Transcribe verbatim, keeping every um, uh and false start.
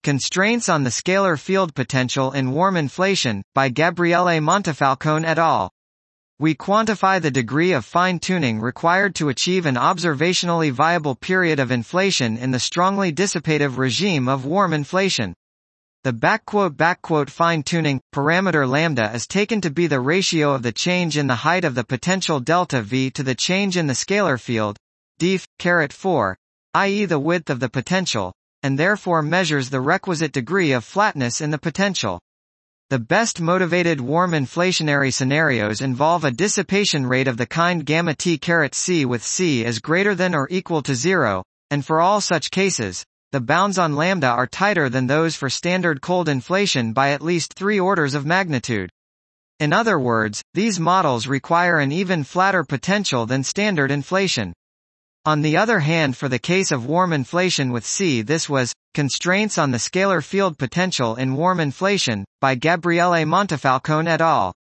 Constraints on the Scalar Field Potential in Warm Inflation, by Gabriele Montefalcone et al. We quantify the degree of fine-tuning required to achieve an observationally viable period of inflation in the strongly dissipative regime of warm inflation. The backquote backquote fine-tuning parameter lambda is taken to be the ratio of the change in the height of the potential delta V to the change in the scalar field, def caret four, that is the width of the potential, and therefore measures the requisite degree of flatness in the potential. The best motivated warm inflationary scenarios involve a dissipation rate of the kind gamma T caret C with C is greater than or equal to zero, and for all such cases, the bounds on lambda are tighter than those for standard cold inflation by at least three orders of magnitude. In other words, these models require an even flatter potential than standard inflation. On the other hand, for the case of warm inflation with C, this was Constraints on the Scalar Field Potential in Warm Inflation, by Gabriele Montefalcone et al.